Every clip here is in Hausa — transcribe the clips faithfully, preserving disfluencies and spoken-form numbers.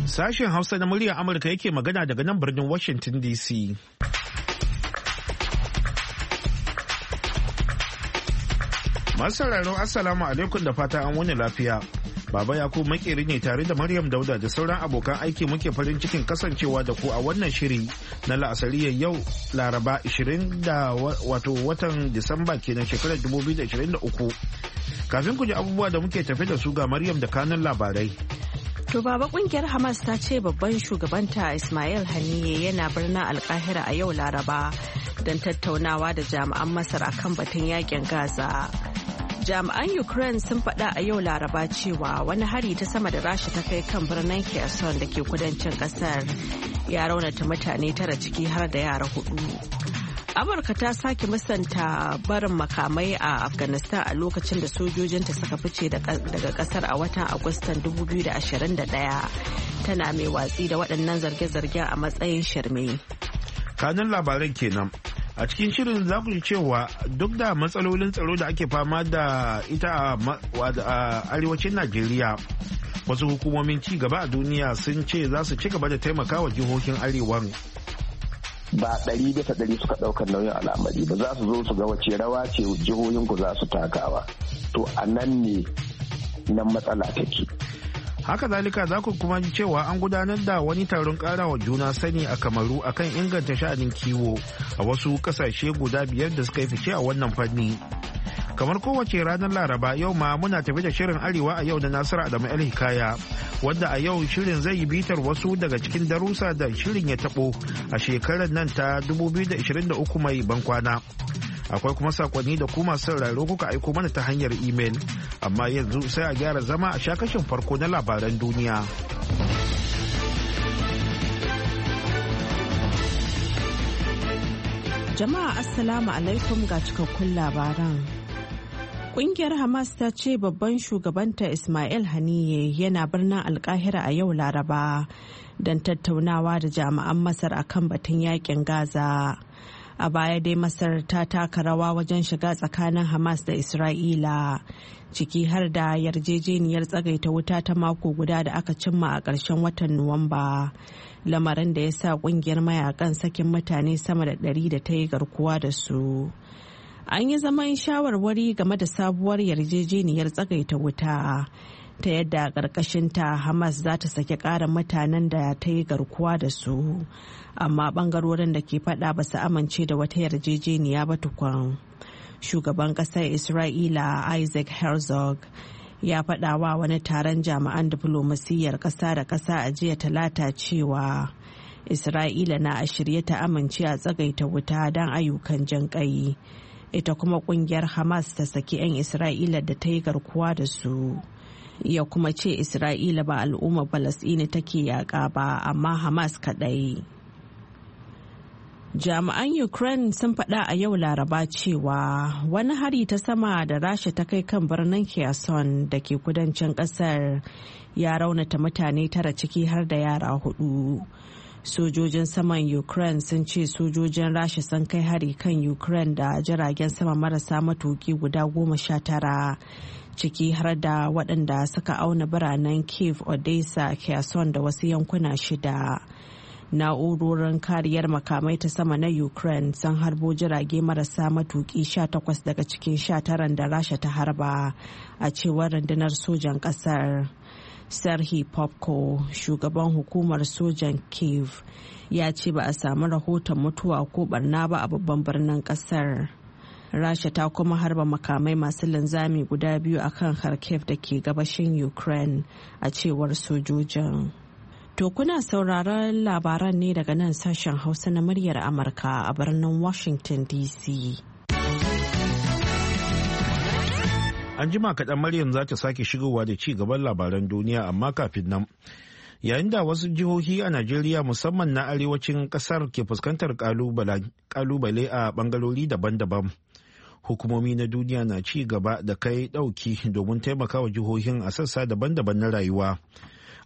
Sashen Hausa na muryar Amurka yake magana daga nan birnin Washington D C. Masu sauraro Assalamu alaikum da fata an wani lafiya. Baba Yakubu makeri ne tare da Maryam Dauda da sauran abokan aiki muke farin cikin kasancewa da ku a wannan shiri na la'asariyar yau Laraba ishirin da wato watan Disamba kenan shekarar dubu biyu da ishirin da uku. Kafin ku ji abubuwa da muke tafi da su ga Maryam da kanun labarai. To baba kungiyar Hamas ta ce babban shugabanta Ismail Haniyeh yana birnin Alkahira a yau Laraba don tattaunawa da jami'an Masar akan batun yakin Gaza. Jami'an Ukraine sun faɗa a yau Laraba cewa wani hari ta sama da Rasha ta kai kan birnin Kherson da ke kudancin ƙasar ya raunata mutane tara ciki har da yara hudu. Amurka ta sake musanta barin makamai a Afghanistan a lokacin da sojojinta suka fice daga kasar a watan Agustan dubu biyu da ashirin da ɗaya, tana mai watsi da waɗannan zarge-zargen a matsayin shirme. Kanun labaran kenan. A cikin shirin za ku ji cewa duk da matsalolin tsaro da ake fama da ita a arewacin Najeriya, wasu hukumomin ci gaba a duniya sun ce za su ci gaba da taimakawa jihohin arewan. Ba ɗari bisa ɗari suka ɗaukar nauyin al'amari ba, za su zo su ga wace rawa ce jihohinku za su takawa. To a nan ne nan matsala take. Haka zalika za ku kuma ji cewa an gudanar da wani taron karawa juna sani a Kamaru akan inganta sha'anin kiwo a wasu kasashe guda biyar da suka yi fice a wannan fanni. Kamar kowace ranar Laraba yau ma muna tafi da shirin Arewa a yau da Nasiru Adamu El Hikaya, wanda a yau shirin zai yi bitar wasu daga cikin darussa da shirin ya tabo a shekarar nan ta dubu biyu da ishirin da uku mai bankwana. Akwai kuma sakonni da kuma sauraro kuka aiko mana ta hanyar imel, amma yanzu sai a gyara zama a shakashin farko na labaran duniya. Jama'a Assalamu alaikum ga cikakkun labaran. Kungiyar Hamas ta ce babban shugabanta Ismail Haniyeh yana birnin Alkahira a yau Laraba don tattaunawa da jami'an Masar akan batun yakin Gaza. A baya dai Masar ta taka rawa wajen shiga tsakanin Hamas da Isra'ila, ciki har da yarjejeniyar tsagaita wuta ta mako guda da aka cimma a ƙarshen watan Nuwamba, lamarin da ya sa ƙungiyar mayakan sakin mutane sama da ɗari da ta yi garkuwa da su. An yi zaman shawarwari game da sabuwar yarjejeniyar tsagaita wuta, ta yadda a ƙarƙashinta Hamas za ta saki ƙarin mutanen da ta yi garkuwa da su, amma ɓangarorin da ke faɗa ba su amince da wata yarjejeniya ba tukun. Shugaban ƙasar Isra'ila Isaac Herzog ya faɗa wa wani taron jami'an diflomasiyyar ƙasa da ƙasa a jiya Talata cewa Isra'ila na a shirye ta amince a tsagaita wuta don ayyukan jin ƙai, ita kuma ƙungiyar Hamas ta saki 'yan Isra'ila da ta yi garkuwa da su. Ya kuma ce Isra'ila ba al'ummar Falasɗini take yaƙa ba, amma Hamas kaɗai. Jami'an Ukraine sun faɗa a yau Laraba cewa wani hari ta sama da Rasha ta kai kan birnin Kherson da ke kudancin ƙasar ya raunata mutane tara ciki har da yara hudu. Sojojin saman Ukraine sun ce sojojin Rasha sun kai hari kan Ukraine da jiragen sama marasa matuki guda goma sha tara, ciki har da waɗanda suka auna biranen Kiev, Odessa, Kherson da wasu yankuna shida. Na'urorin kariyar makamai ta sama na Ukraine sun harbo jirage marasa matuki sha takwas daga cikin sha taran da Rasha ta harba, a cewar rundunar sojan ƙasar. Serhiy Popko, shugaban hukumar sojan Kiev, ya ce ba a samu rahoton mutuwa ko barna ba a babban birnin ƙasar. Rasha ta kuma harba makamai masu linzami guda biyu a kan Kharkiv da ke gabashin Ukraine, a cewar sojojin. To kuna sauraron labaran ne daga nan sashen Hausa na muryar Amurka a birnin Washington D C. An jima kaɗan Maryam za ta sake shigowa da ci gaban labaran duniya, amma kafin nan. Yayin da wasu jihohi a Najeriya musamman na arewacin ƙasar ke fuskantar ƙalubale a ɓangarori daban-daban. Hukumomi na duniya na ci gaba da kai ɗauki domin taimakawa jihohin a sassa daban-daban na rayuwa.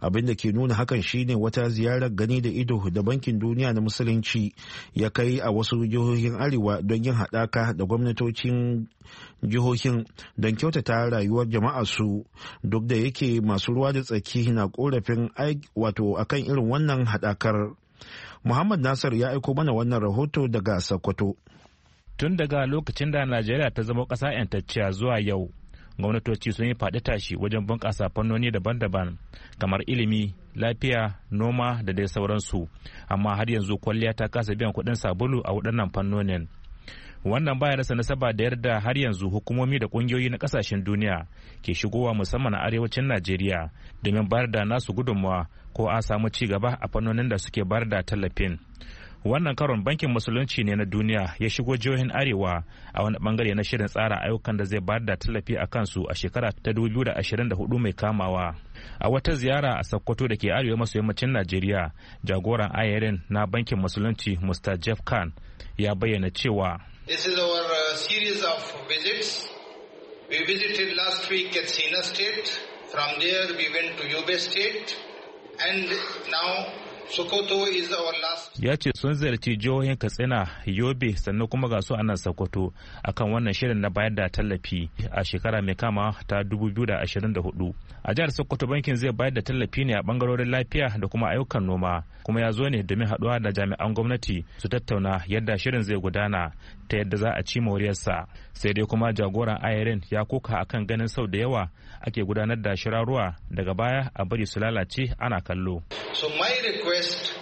abin da ke nuna hakan shine wata ziyarar gani da ido da bankin duniya na musulunci ya kai a wasu jihohin arewa don yin haɗaka da gwamnatocin jihohin don kyautata rayuwar jama'a su, duk da yake masu ruwa da tsaki na korafin wato akan irin wannan haɗakar. Muhammad Nasir ya aiko mana wannan rahoto daga Sokoto. Tun daga lokacin da Najeriya ta zama ƙasa 'yantacciya zuwa yau, gwamnatoci sun yi faɗi tashi wajen bunƙasa fannoni daban-daban kamar ilimi, lafiya, noma da dai sauransu, amma har yanzu kwalliya ta kasa biyan kuɗin sabulu a waɗannan fannonin. Wannan baya rasa nasaba da yarda har yanzu hukumomi da ƙungiyoyi na ƙasashen duniya ke shigowa musamman a arewacin Najeriya domin bayar da nasu gudunmawa ko a samu ci gaba a fannonin da suke bayar da tallafin. Wannan karon bankin musulunci ne na duniya ya shigo jihohin arewa a wani bangare na shirin tsara ayyukan da zai bayar da tallafi a kansu a shekara ta dubu biyu da ashirin da hudu mai kamawa. A wata ziyara a Sokoto da ke arewa maso yammacin Najeriya, jagoran ayarin na bankin musulunci Mister Jeff Khan ya bayyana cewa This is our uh, series of visits. We visited last week at Sina State. From there we went to Yobe State. And now Sokoto is our last. Ya ce sun ziyarci jihohin Katsina, Yobe sannan kuma ga su a nan Sokoto akan wannan shirin na bayar da tallafi a shekara mai kama ta dubu biyu da ashirin da hudu. A jihar Sokoto bankin zai bayar da tallafi ne a bangarorin lafiya da kuma ayyukan noma, kuma ya zo ne domin haɗuwa da jami'an gwamnati su tattauna yadda shirin zai gudana ta yadda za a ci moriyarsa. Sai dai kuma jagoran ayarin ya koka akan ganin sau da yawa ake gudanar da shirarruwa daga baya a bari su lalace ana kallo. So my request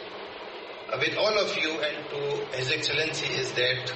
with all of you and to His Excellency is that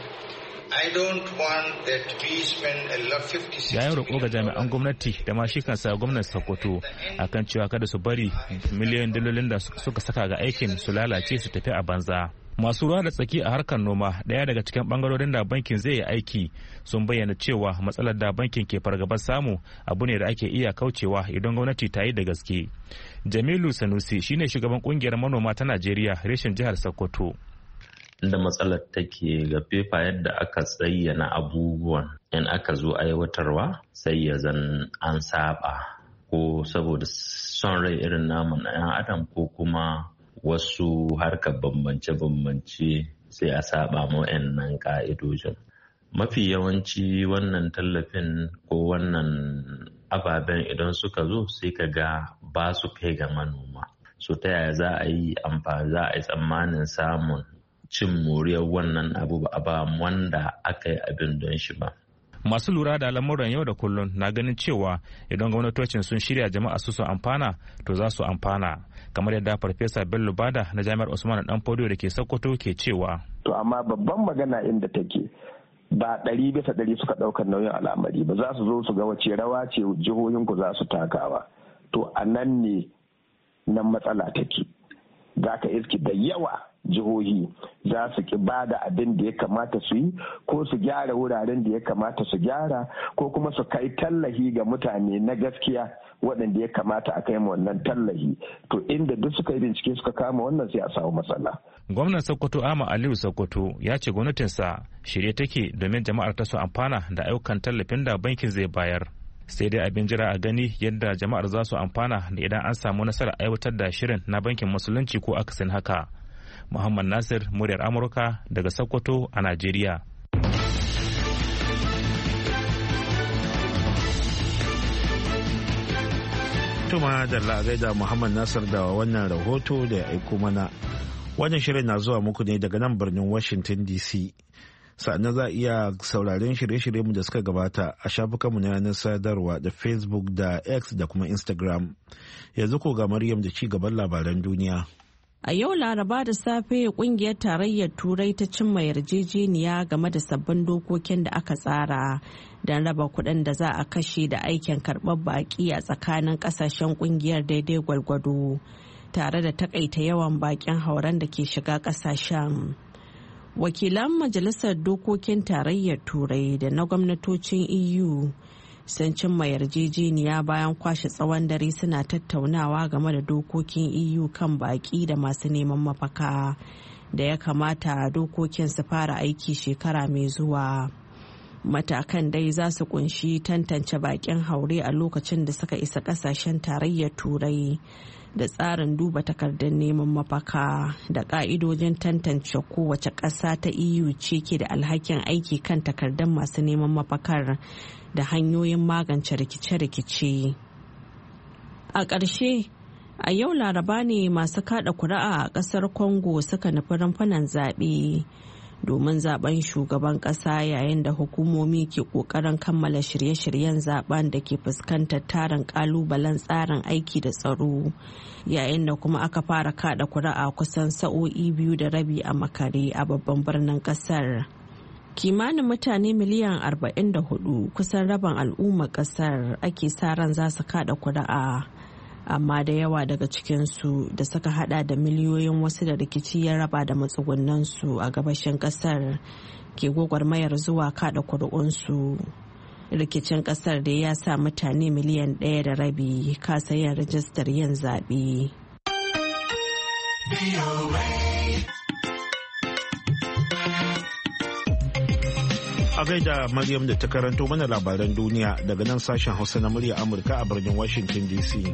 I don't want that we spend a lot fifty sixty. Yayin roƙo ga jami'an gwamnati da ma shi kansa gwamnatin Sokoto akan cewa kada su bari miliyoyin dalolin da suka saka ga aikin su lalace su tafi a banza. Masu ruwa da tsaki a harkar noma, ɗaya daga cikin bangarorin da bankin zai yi aiki, sun bayyana cewa matsalar da bankin ke fargabar samu abu ne da ake iya kaucewa idan gwamnati ta yi da gaske. Jamilu Sanusi shine shugaban kungiyar manoma ta Najeriya reshen jihar Sokoto. Inda matsalar take ga fefa yadda aka tsayyana abubuwan in aka zo aiwatarwa sai ya zan an saba ko saboda son rai irin namu na 'yan adam ko kuma wasu harkar bambance-bambance sai a saba ma wa'annan ka'idojin. Mafi yawanci wannan tallafin ko wannan ababen idan suka zo sai ka ga ba su kai ga manoma. So ta yaya za a yi amfani za a yi tsammanin samun cin moriyar wannan abu ba a ba wanda aka yi abin don shi ba. Masu lura da lamuran yau da kullum na ganin cewa idan gwamnatocin sun shirya jama'a su su amfana to za su amfana, kamar yadda Farfesa Bello Bada na Jami'ar Usman Danfodiyo da ke Sokoto ke cewa. To amma babban magana inda take ba ɗari bisa ɗari suka ɗaukar nauyin al'amari ba, za su zo su ga wace rawa ce jihohinku za su takawa. To a nan ne nan matsala take. Za ka iski da yawa jihohi za su ki ba da abin da ya kamata su yi ko su gyara wuraren da ya kamata su gyara ko kuma su kai tallahi ga mutane na gaskiya waɗanda ya kamata a kai wannan tallahi. To inda duk suka yi bincike suka kama wannan sai a samu matsala. Gwamnan Sokoto Ahmad Aliyu Sokoto ya ce gwamnatinsa shirye take domin jama'ar ta su amfana da ayyukan tallafin da bankin zai bayar. Sai dai abin jira a gani yadda jama'ar za su amfana da idan an samu nasarar aiwatar da shirin na bankin musulunci ko akasin haka. Muhammad Nasir, muryar Amurka daga Sokoto a Najeriya. Tuma da gaida Muhammad Nasir da wannan rahoto da ya aiko mana. Wannan shirin na zuwa muku ne daga nan birnin Washington D C. Sa'annan za a iya sauraren shirye-shiryenmu da suka gabata a shafukanmu na yanar sadarwa da Facebook da X da kuma Instagram. Yanzu ko ga Maryam da ci gaban labaran duniya. A yau Laraba da safe kungiyar tarayyar Turai ta cimma yarjejeniya game da sabbin dokokin da aka tsara don raba kuɗin da za a kashe da aikin karɓar baƙi a tsakanin ƙasashen kungiyar daidai gwargwado, tare da takaita yawan baƙin hauren da ke shiga ƙasashen. Wakilan Majalisar Dokokin Tarayyar Turai da na gwamnatocin E U sun cimma yarjejeniya bayan kwashe tsawon dare suna tattaunawa game da dokokin E U kan baƙi da masu neman mafaka da ya kamata dokokin su fara aiki shekara mai zuwa. Matakan dai za su kunshi tantance baƙin haure a lokacin da suka isa ƙasashen tarayyar Turai da tsarin duba takardar neman mafaka da ƙa'idojin tantance kowace ƙasa ta E U ce ke da alhakin aiki kan takardar masu neman mafakar da hanyoyin magance rikice-rikice. A ƙarshe, a yau Laraba ne masu kada kuri'a a ƙasar Congo suka nufi rumfunan zaɓe domin zaben shugaban ƙasa, yayin da hukumomi ke ƙoƙarin kammala shirye-shiryen zaben da ke fuskantar tarin ƙalubalen tsarin aiki da tsaro, yayin da kuma aka fara kada kuri'a kusan sa'o'i biyu da rabi a makare a babban birnin ƙasar. Kimanin mutane miliyan arba'in da hudu, kusan rabin al'ummar ƙasar, ake sa ran za su kada kuri'a. Amma da yawa daga cikinsu da suka hada da miliyoyin wasu da rikici ya raba da matsugunansu a gabashin kasar ke gwagwarmayar zuwa kada kuri'unsu. Rikicin kasar da ya sa mutane miliyan ɗaya da rabi kasa yin rajistar yin zaɓe. A gaida Maryam da ta karanto mana labaran duniya daga nan sashen Hausa na murya Amurka a birnin Washington D C.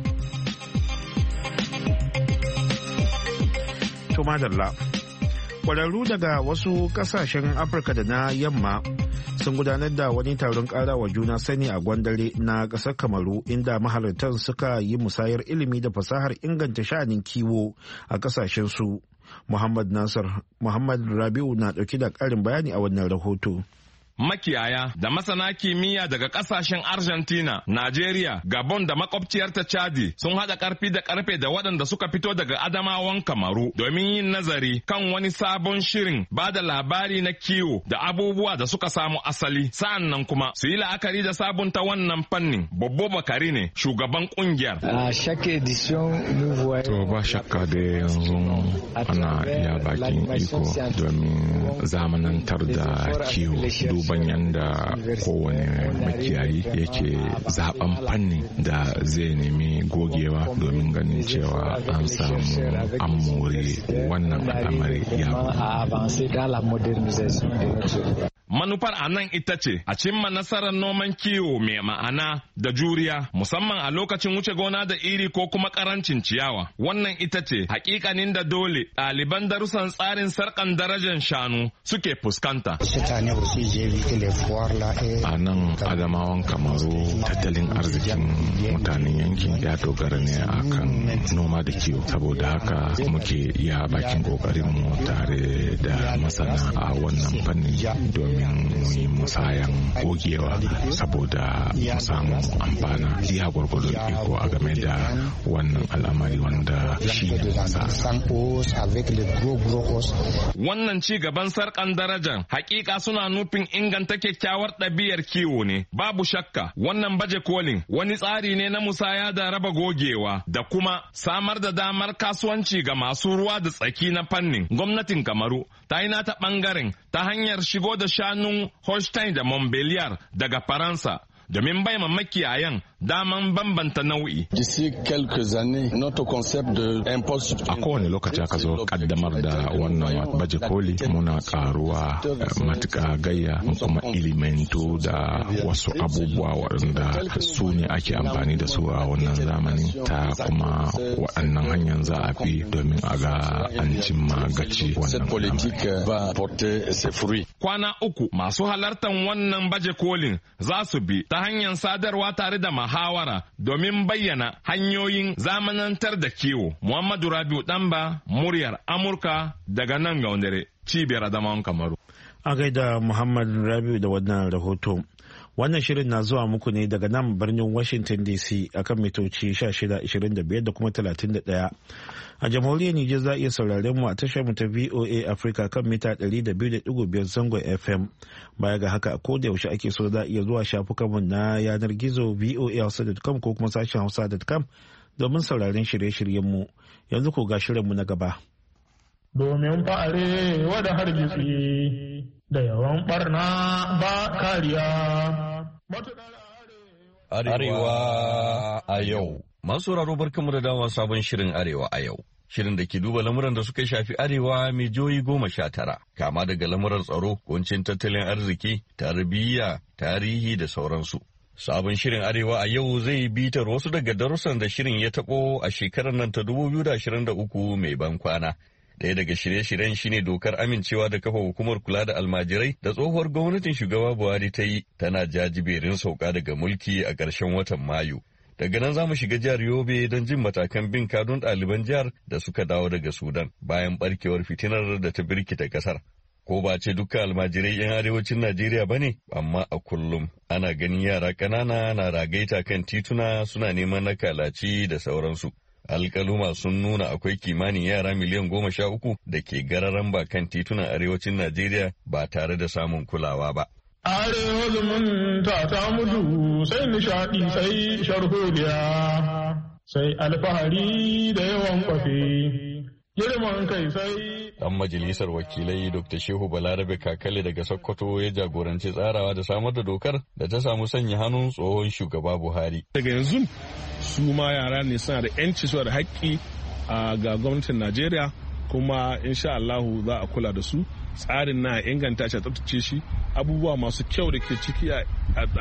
Madalla. Kwararru daga wasu kasashen Afirka da na yamma sun gudanar da wani taron karawa juna sani a Gwandare na ƙasar Kamaru, inda mahalartan suka yi musayar ilimi da fasahar inganta sha'anin kiwo a ƙasashen su. Muhammad Nasir Muhammad Rabiu na ɗauki da ƙarin bayani a wannan rahoto. Makiyaya da masana kimiyya daga kasashen Argentina, Najeriya, Gabon da makwabciyarta Chadi sun haɗa ƙarfi da ƙarfe da waɗanda suka fito daga Adamawan Kamaru domin yin nazari kan wani sabon shirin ba da labari na kiwo da abubuwa da suka samu asali. Sa'an nan kuma su yi la'akari da sabunta wannan fannin. Bobbo Bakari ne shugaban ƙungiyar. To ba shakka da yanzu ana iya bakin iko domin zamanantar da kiwo. Duban yanda kowane makiyayi yake zaben fanni da zai nemi gogewa domin ganin cewa an samu an more wannan al'amari ya Manufar a nan ita ce a cimma nasarar noman kiwo mai ma'ana da juriya, musamman a lokacin wuce gona da iri ko kuma karancin ciyawa. Wannan ita ce hakikanin da dole ɗaliban darussan tsarin sarkan darajar shanu suke fuskanta. A nan Adamawan Kamaru tattalin arzikin mutanen yankin ya dogara ne akan noma da kiwo. Saboda haka muke iya bakin kokarinmu tare da masana a wannan fannin domin yi musayan gogewa saboda mu samu amfana iya gwargwadon iko a game da wannan al'amari wanda shi ne wannan ci gaban sarkan darajar hakika suna nufin inganta kyakkyawar ɗabi'ar kiwo ne. Babu shakka wannan baje kolin wani tsari ne na musaya da raba gogewa da kuma samar da damar kasuwanci ga masu ruwa da tsaki na fannin. Gwamnatin Kamaru ta yi nata ɓangaren ta hanyar shigo da shanun Holstein da Montbéliard daga Faransa domin bai makiyayan daman bambanta nau'i. A kowane lokaci aka zo kaddamar da wannan baje koli muna karuwa matuƙa gayya kuma ilimantu da wasu abubuwa waɗanda su ne ake amfani da su a wannan zamani, ta kuma waɗannan hanyar za a fi domin a ga an cimma gaci wannan. Kwana uku masu halartar wannan baje kolin za su bi ta hanyar sadarwa tare da muhawara domin bayyana hanyoyin zamanantar da kiwo. Muhammadu Rabiu Ɗanba, muryar Amurka daga nan Gaundare, cibiyar Adamawan Kamaru. A gaida Muhammad Rabiu da wannan rahoto. Wannan shirin na zuwa muku ne daga nan birnin Washington D C akan mitoci shida, ishirin da biyar da kuma talatin da ɗaya. A jamhuriyar Nijar za a iya sauraren mu a tashar mu ta V O A Africa kan mita ɗari da biyu da ɗigo biyar zangon F M. Baya ga haka, ko da yaushe ake so za a iya zuwa shafukanmu na yanar gizo v o a hausa dot com ko kuma sashen hausa dot com domin sauraren shirye-shiryen mu. Yanzu ko ga shirin mu na gaba. Domin fa'are wada hargitsi da yawan barna ba kariya. Arewa a yau. Masu sauraro barkanmu da dawowa sabon shirin Arewa a yau. Shirin da ke duba lamuran da suka shafi Arewa mai jihohi goma sha tara, kama daga lamuran tsaro, kuncin tattalin arziki, tarbiyya, tarihi da sauransu. Sabon shirin Arewa a yau zai bitar wasu daga darussan da shirin ya taɓo a shekarar nan ta dubu biyu da ashirin da uku mai ban kwana. Ɗaya daga shirye-shiryen shine dokar amincewa da kafa hukumar kula da almajirai da tsohuwar gwamnatin shugaba Buhari ta yi tana jajiberin sauka daga mulki a ƙarshen watan Mayu. Daga nan za mu shiga jihar Yobe don jin matakan bin kadun ɗaliban jihar da suka dawo daga Sudan bayan barkewar fitinar da ta birkita ƙasar. Ko ba ce duka almajirai 'yan arewacin Najeriya ba ne, amma a kullum ana ganin yara ƙanana na ragaita kan tituna suna neman na kalaci da sauransu. Alƙaluma sun nuna akwai kimanin yara miliyan goma sha uku da ke gararan ba kan titunan arewacin Najeriya ba tare da samun kulawa ba. Arewa zumunta ta mutu sai nishaɗi sai sharholiya sai alfahari da yawan kwafe, girman kai sai. Dan majalisar wakilai Dokta Shehu Balarabe Kakale daga Sokoto ya jagoranci tsarawa da samar da dokar da ta samu sanya hannun tsohon shugaba Buhari. Daga yanzu su ma yara ne suna da 'yanci suna da haƙƙi ga gwamnatin Najeriya kuma insha Allahu za a kula da su. Tsarin na inganta shi a tsaftace shi, abubuwa masu kyau da ke ciki a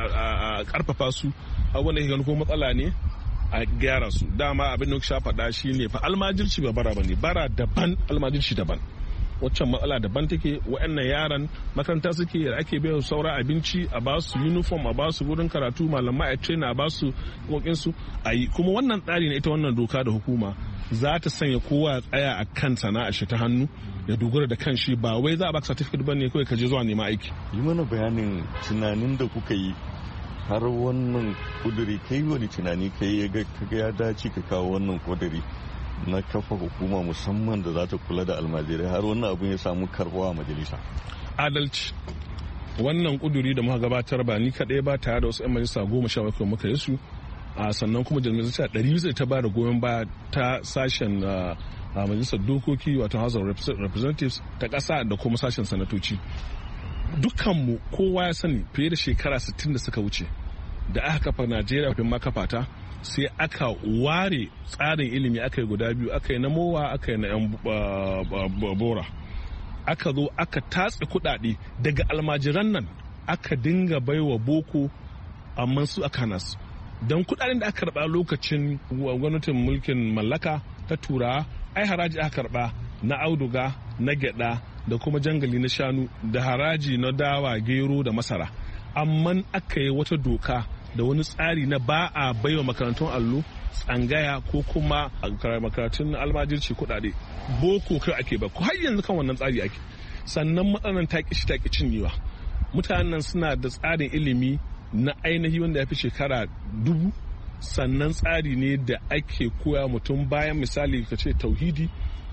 karfafa su, abubuwan da ke gani ko matsala ne a gyara su. Dama abin da sha faɗa shi ne fa almajirci ba bara bane, bara daban almajirci daban. Waccan matsala daban take, wa'annan yaran makaranta suke da ake bayar saura abinci, a ba su uniform, a ba su wurin karatu, malamai a train, a ba su kokin su a yi. Kuma wannan tsari na ita wannan doka da hukuma za ta sanya kowa ya tsaya a kan sana'a shi ta hannu ya dogara da kan shi, ba wai za a baka certificate bane kawai ka je zuwa nema aiki. Yi mana bayanin tunanin da kuka yi har wannan kuduri, kai wani tunani kai ya ga ya dace ka kawo wannan kuduri na kafa hukuma musamman da za ta kula da almajirai har wannan abin ya samu karbuwa a majalisa. Adalci. Wannan kuduri da muka gabatar ba ni kaɗai ba tare da wasu 'yan majalisa goma sha bakwai muka yi su, a sannan kuma majalisa ɗari zai ta ba da goyon baya ta sashen a majalisar dokoki wato House of Representatives ta ƙasa da kuma sashen sanatoci. Dukkanmu kowa ya sani fiye da shekara sittin da suka wuce da aka kafa Najeriya kafin ma kafa ta, sai aka ware tsarin ilimi aka yi guda biyu, aka yi na mowa aka yi na yan bora. Aka zo aka tatse kuɗaɗe daga almajiran nan aka dinga baiwa boko, amma su aka nasu don kuɗaɗen da aka karɓa lokacin gwamnatin mulkin mallaka ta turawa, ai haraji aka karɓa na auduga, na gyaɗa da kuma jangali na shanu da haraji na dawa, gero da masara. Amma aka yi wata doka da wani tsari na ba a baiwa makarantun allo, tsangaya ko kuma makarantun almajirci kuɗaɗe. Boko kai ake ba, ko har yanzu kan wannan tsari ake. Sannan matsalan taƙishi taƙi cinyewa. Mutanen nan suna da tsarin ilimi na ainihi wanda ya fi shekara dubu, sannan tsari ne da ake koya mutum bayan misali ka ce tauhidi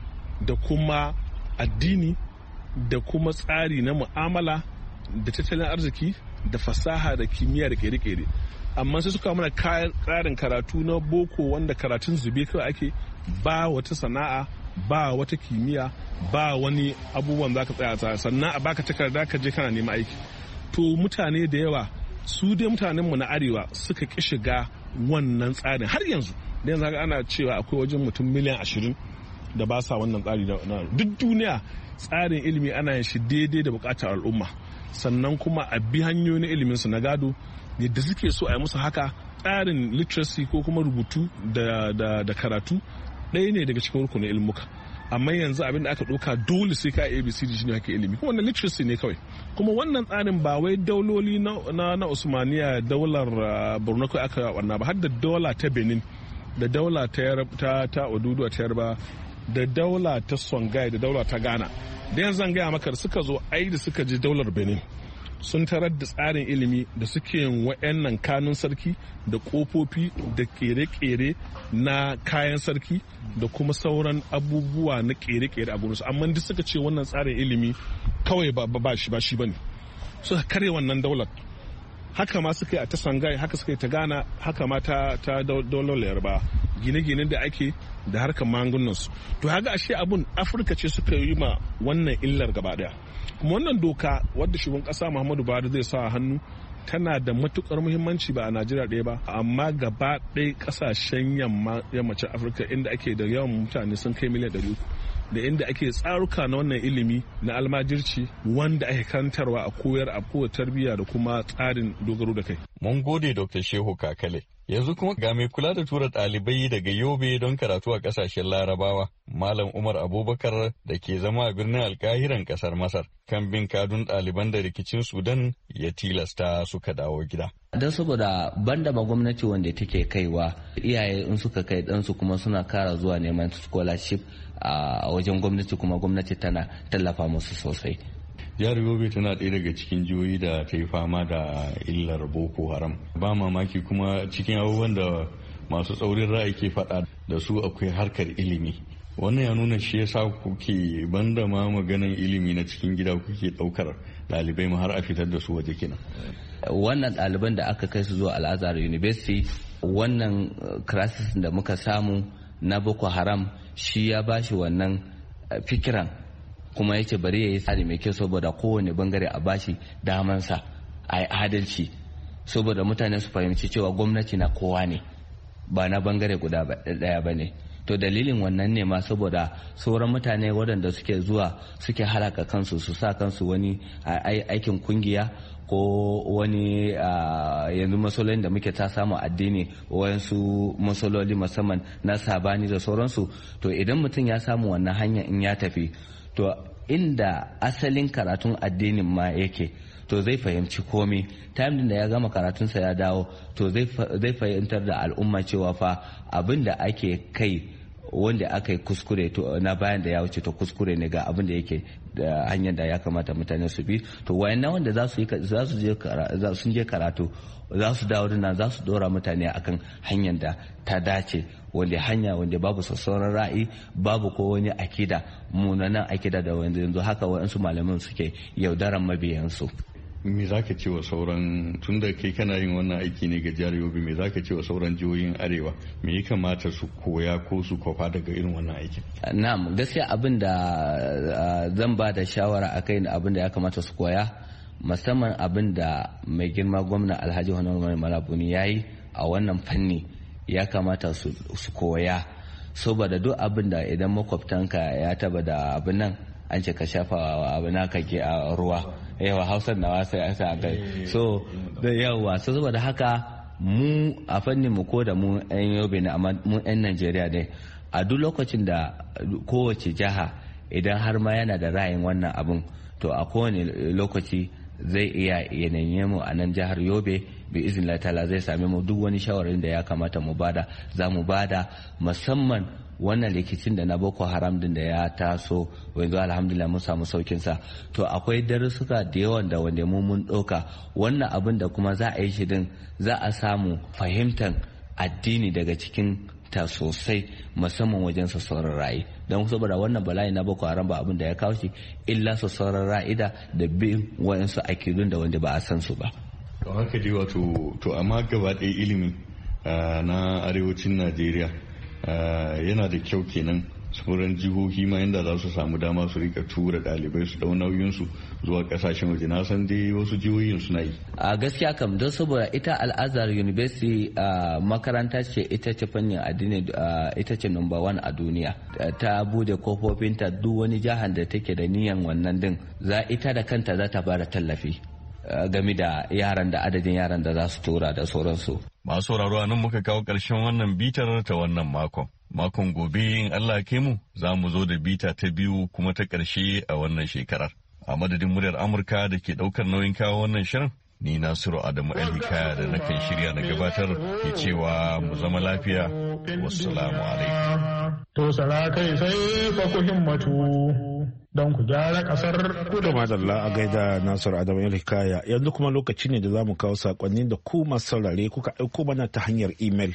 da kuma addini da kuma tsari na mu'amala da tattalin arziki da fasaha da kimiyya da kere-kere. Amma sai suka mana karin karatu na boko wanda karatun zube kawai ake, ba wata sana'a, ba wata kimiyya, ba wani abubuwan za ka tsaya, sannan a baka takarda ka je kana neman aiki. To mutane da yawa su dai mutanenmu na arewa suka ƙi shiga wannan tsarin har yanzu. Da yanzu ana cewa akwai wajen mutum miliyan ashirin da ba sa wannan tsari. Duk duniya tsarin ilimi ana yin shi daidai da bukatar al'umma, sannan kuma a bi hanyoyin ilimin su na gado yadda suke so a yi musu haka. Tsarin literacy ko kuma rubutu da, da, da karatu ɗaya ne daga cikin rukunin ilmuka, amma yanzu abin da aka ɗauka dole sai ka A B C D shi ne haka ilimi, kuma wannan literacy ne kawai. Kuma wannan tsarin ba wai dauloli na, na, na Usmaniya, daular uh, Borno kai aka wannan ba, har da daula ta Benin da daula ta ta, ta Oduduwa ta Yarba da daula ta Songhai da daula ta Ghana. Da yanzu zan gaya maka suka zo ai da suka je daular Benin sun tarar da tsarin ilimi da suke yin wa'annan kanun sarki da kofofi da kere-kere na kayan sarki da kuma sauran abubuwa na kere-kere a gurinsu, amma duk suka ce wannan tsarin ilimi kawai ba shi ba shi bane, suka karya wannan daular. Haka ma suka yi a ta Sangai, haka suka yi ta Ghana, haka ma ta ta daular Yarba, gine-gine da ake da harkar magungunansu. To haka ashe abun Afirka ce suka yi ma wannan illar gaba daya. Kuma wannan doka wadda shugaban kasa Muhammadu Buhari zai sa hannu tana da matukar muhimmanci ba a Najeriya ɗaya ba, amma gaba ɗaya kasashen yammacin Afirka inda ake da yawan mutane sun kai miliyan ɗari uku. da inda ake tsaruka na wannan ilimi na almajirci wanda ake kantarwa a koyar a kowace tarbiyya da kuma tsarin dogaro da kai. Mun gode Doctor Shehu Kakale. Yanzu kuma ga mai kula da tura ɗalibai daga Yobe don karatu a ƙasashen Larabawa, Malam Umar Abubakar da ke zama a birnin Alkahiran ƙasar Masar, kan bin kadun ɗaliban da rikicin Sudan ya tilasta suka dawo gida. Don saboda banda ma gwamnati wanda take kaiwa, iyaye in suka kai ɗansu kuma suna kara zuwa neman scholarship a wajen gwamnati, kuma gwamnati tana tallafa musu sosai. Jihar Yobe tana ɗaya daga cikin jihohi da ta yi fama da illar Boko Haram. Ba mamaki kuma cikin abubuwan da masu tsaurin ra'ayi ke faɗa da su akwai harkar ilimi. Wannan ya nuna shi yasa kuke banda ma maganan ilimi na cikin gida kuke ɗaukar ɗalibai ma har a fitar da su waje kenan. Wannan ɗaliban da aka kai su zuwa Al-Azhar University, wannan crisis da muka samu na Boko Haram shi ya bashi wannan fikiran, kuma yace bari ya yi tsari mai kyau saboda kowane bangare a bashi damansa a yi adalci, saboda mutane su fahimci cewa gwamnati na kowa ne ba na bangare guda daya ba ne. To dalilin wannan ne ma saboda sauran mutane waɗanda suke zuwa suke halaka kansu su sa kansu wani aikin kungiya ko wani yanzu masololin da muke ta samu addini, wayansu masololi musamman na sabani da sauransu. To idan mutum ya samu wannan hanya in ya tafi, to inda asalin karatun addinin ma yake, to zai fahimci komai. Time da ya gama karatunsa ya dawo, to zai fahimtar da al'umma cewa fa abin da ake kai wanda aka yi kuskure to na bayan da ya wuce to kuskure ne ga abin da yake da hanyar da ya kamata mutane su bi. To wayannan wanda za su za su je sun je karatu za su dawo nan za su dora mutane akan hanyar da ta dace, wanda hanya wanda babu sassauran ra'ayi, babu ko wani akida munanan akida da wanda yanzu haka wayansu malaman suke yaudaran mabiyansu. Me za ka ce wa sauran, tun da kai kana yin wannan aiki ne ga jihar Yobe, me za ka ce wa sauran jihohin Arewa, me ya kamata su koya ko su kwafa daga irin wannan aikin? Na'am, gaskiya abin da zan ba da shawara a kai abin da ya kamata su koya, musamman abin da mai girma gwamna Alhaji Honorable Malabuni ya yi a wannan fanni, ya kamata su koya, saboda duk abin da idan makwabtanka ya taba da abin nan an ce ka shafa abu na kake a ruwa, yawa hausar na wasa ya sa kai, so da yawa so saboda haka mu a fannin mu ko da mu yan Yobe ne amma mu yan Najeriya ne, a duk lokacin da kowace jiha idan har ma yana da ra'ayin wannan abun, to a kowane lokaci zai iya yanayin mu a nan jihar Yobe bi iznillah ta'ala zai same mu duk wani shawarin da ya kamata mu bada za mu bada, musamman wannan rikicin da na Boko Haram din da ya taso yanzu alhamdulillah mun samu saukin sa. To akwai darussuka da yawan da wanda mu mun ɗauka, wannan abin da kuma za a yi shi din za a samu fahimtar addini daga cikin ta sosai, musamman wajen sassauran ra'ayi, don saboda wannan bala'i na Boko Haram ba abin da ya kawo shi illa sassauran ra'ida da bin wayansu akidun da wanda ba a san su ba. To haka dai wato, to amma gaba ɗaya ilimi na arewacin Najeriya yana da kyau kenan sauran jihohi ma yadda za su samu dama su rika tura ɗalibai su dau nauyinsu zuwa kasashen waje. Na san dai wasu jihohin suna yi a gaskiya kam, don saboda ita Al-Azhar University makaranta ce, ita ce fannin addini, ita ce number one a duniya, ta bude kofofinta duk wani jihar da take da niyan wannan din, za ita da kanta za ta bada tallafi game da yaran da adadin yaran da za su tura da sauransu. Masu sauraro nan muka kawo ƙarshen wannan bitar ta wannan makon. Makon gobe in Allah ke mu za mu zo da bita ta biyu kuma ta ƙarshe a wannan shekarar. A madadin muryar Amurka da ke ɗaukar nauyin kawo wannan shirin, ni Nasiru Adamu Alhikaya da na kan shirya na gabatar ke cewa mu zama lafiya. Wassalamu alaikum. To sala kai sai fa ku himmatu don ku gyara kasar ku da madalla a gaida Nasiru Adamu Alhikaya. Yanzu kuma lokaci ne da za mu kawo sakonni da ku masu saurare kuka aiko mana ta hanyar imel.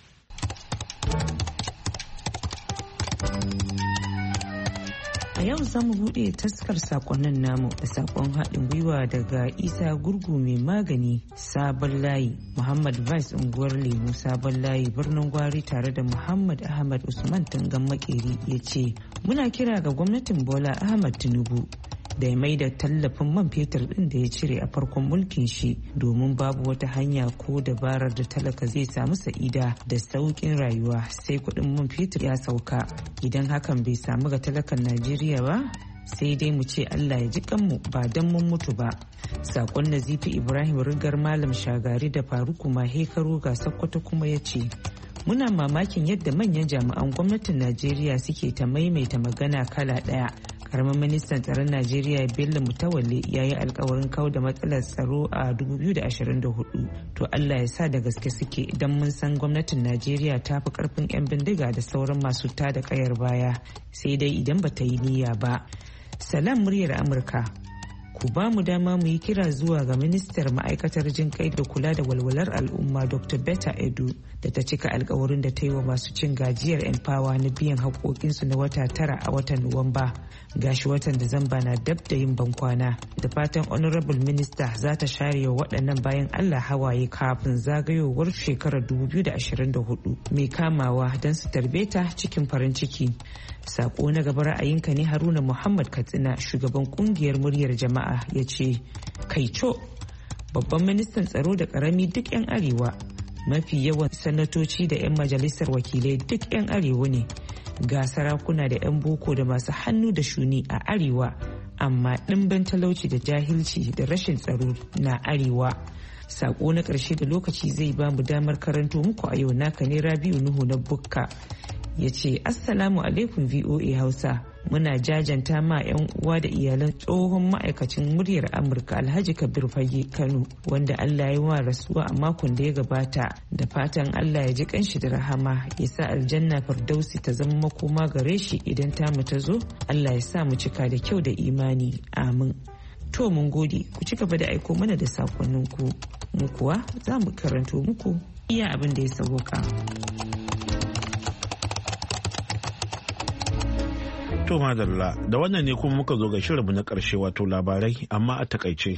A yau za mu buɗe taskar sakonnin namu da sakon haɗin gwiwa daga Isa Gurgu mai magani Sabon Layi, Muhammad Vice unguwar Lemu Sabon Layi birnin Gwari tare da Muhammad Ahmad Usman Tangan Makeri ya ce, muna kira ga gwamnatin Bola Ahmad Tinubu da ya mai da tallafin man fetur din da ya cire a farkon mulkin shi, domin babu wata hanya ko dabarar da talaka zai samu sa'ida da sauƙin rayuwa sai kuɗin man fetur ya sauka. Idan hakan bai samu ga talakan Najeriya ba, sai dai mu ce Allah ya ji kanmu ba don mun mutu ba. Sakon Nazifi Ibrahim Rigar Malam Shagari da Faruku Mahekaru ga Sokoto kuma ya ce, muna mamakin yadda manyan jami'an gwamnatin Najeriya suke ta maimaita magana kala ɗaya. Karamin ministan tsaron Najeriya Bello Mutawalle ya yi alkawarin kau da matsalar tsaro a dubu biyu da ashirin da hudu. To Allah ya sa da gaske suke, idan mun san gwamnatin Najeriya ta fi karfin 'yan bindiga da sauran masu tada kayar baya, sai dai idan ba ta yi niyya ba. Salam muryar Amurka. Ku ba mu dama mu yi kira zuwa ga ministar ma'aikatar jin kai da kula da walwalar al'umma Doctor Betta Edu da ta cika alkawarin da ta yi wa masu cin gajiyar Empower na biyan haƙoƙinsu na wata tara a watan Nuwamba. Gashi watan Disamba na dab da yin bankwana. Da fatan Honorable Minister za ta share wa waɗannan bayan Allah hawaye kafin zagayowar shekarar dubu biyu da ashirin da hudu mai kamawa don su tarbe ta cikin farin ciki. Sako na gaba ra'ayinka ne Haruna Muhammad Katsina, shugaban kungiyar muryar jama'a, ya ce, kaico babban ministan tsaro da karami duk 'yan arewa, mafi yawan sanatoci da 'yan majalisar wakilai duk 'yan arewa ne, ga sarakuna da 'yan boko da masu hannu da shuni a arewa, amma ɗimbin talauci da jahilci da rashin tsaro na arewa. Sako na ƙarshe da lokaci zai ba mu damar karanto muku a yau naka ne Rabiu Nuhu na Bukka. Ya ce, Assalamu alaikum V O A Hausa, muna jajanta ma 'yan uwa da iyalan tsohon ma'aikacin muryar Amurka Alhaji Kabir Fage Kano, wanda Allah ya wa rasuwa a makon da ya gabata. Da fatan Allah ya ji kanshi da rahama, ya sa aljanna Firdausi ta zama makoma gare shi idan tamu ta zo. Allah ya sa mu cika da kyau da imani. Amin. To mun gode, ku ci gaba da aiko mana da sakonninku. Mu kuwa za mu karanto muku iya abin da ya sauka. To madalla, da wannan ne kuma muka zo ga shirinmu na ƙarshe, wato labarai amma a takaice.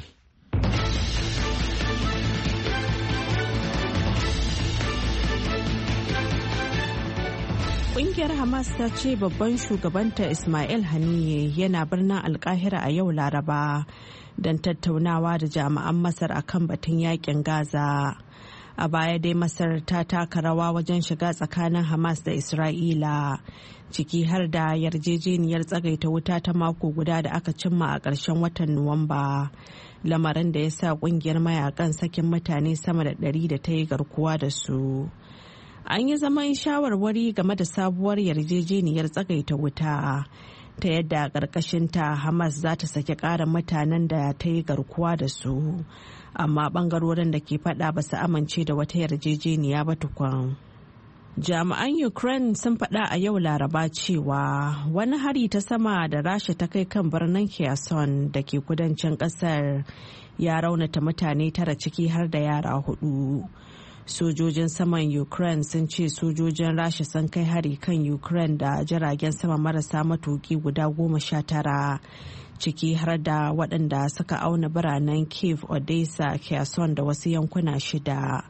Ƙungiyar Hamas ta ce babban shugabanta Ismail Haniyeh yana birnin Alkahira a yau Laraba don tattaunawa da jami'an Masar akan batun yakin Gaza. A baya dai Masar ta taka rawa wajen shiga tsakanin Hamas da Isra'ila, ciki har da yarjejeniyar tsagaita wuta ta mako guda da aka cimma a ƙarshen watan Nuwamba, lamarin da ya sa ƙungiyar mayakan sakin mutane sama da ɗari da ta yi garkuwa da su. An yi zaman shawarwari game da sabuwar yarjejeniyar tsagaita wuta, ta yadda a ƙarƙashinta Hamas za ta saki ƙarin mutanen da ta yi garkuwa da su, amma ɓangarorin da ke faɗa ba su amince da wata yarjejeniya ba tukun. Jami'an Ukraine sun faɗa a yau Laraba cewa wani hari ta sama da Rasha ta kai kan birnin Kherson da ke kudancin ƙasar ya raunata mutane tara ciki har da yara hudu. Sojojin saman Ukraine sun ce sojojin Rasha sun kai hari kan Ukraine da jiragen sama marasa matuki guda goma sha tara, ciki har da waɗanda suka auna biranen Kiev, Odessa, Kherson da wasu yankuna shida.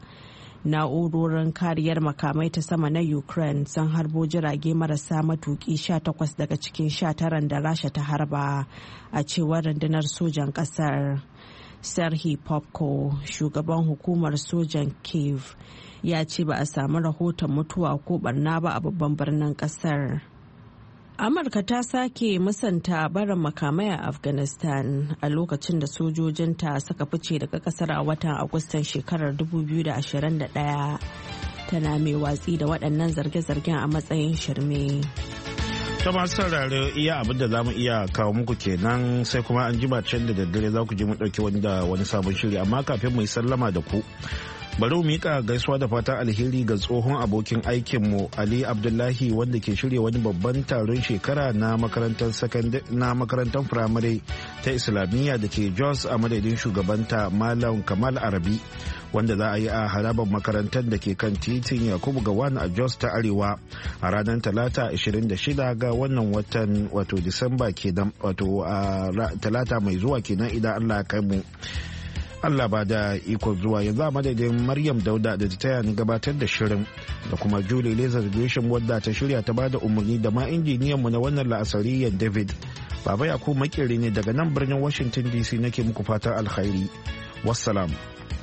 Na'urorin kariyar makamai ta sama na Ukraine sun harbo jirage marasa matuki sha takwas daga cikin sha tara da Rasha ta harba, a cewar rundunar sojan ƙasar. Serhiy Popko, shugaban hukumar sojan Kiev, ya ce ba a samu rahoton mutuwa ko barna ba a babban birnin kasar. Amurka ta sake musanta barin makamai a Afghanistan a lokacin da sojojinta suka fice daga kasar a watan Agustan shekarar dubu biyu da ashirin da ɗaya, tana mai watsi da waɗannan zarge-zargen a matsayin shirme. ta masu saurare iya abin da za mu iya kawo muku kenan, sai kuma an jima can da daddare za ku je mu ɗauki wani da wani sabon shiri, amma kafin mu yi sallama da ku bari mu mika gaisuwa da fatan alheri ga tsohon abokin aikinmu Ali Abdullahi, wanda ke shirya wani babban taron shekara na makarantar na makarantar firamare ta Islamiyya da ke Jos a madadin shugabanta Malam Kamal Arabi, wanda za a yi a harabar makarantar da ke kan titin Yakubu Gawan a Jos ta Arewa a ranar Talata ashirin da shida ga wannan watan wato Disamba kenan, wato talata mai zuwa kenan idan Allah ya kai mu. Allah ba da iko zuwa yanzu a madadin Maryam Dauda da ta taya ni gabatar da shirin da kuma Julie Lazar Gresham wadda ta shirya ta bada umarni da ma injiniyanmu na wannan la'asariyar David. Baba Yakubu makeri ne daga nan birnin Washington D C nake muku fatan alkhairi. Wassalam.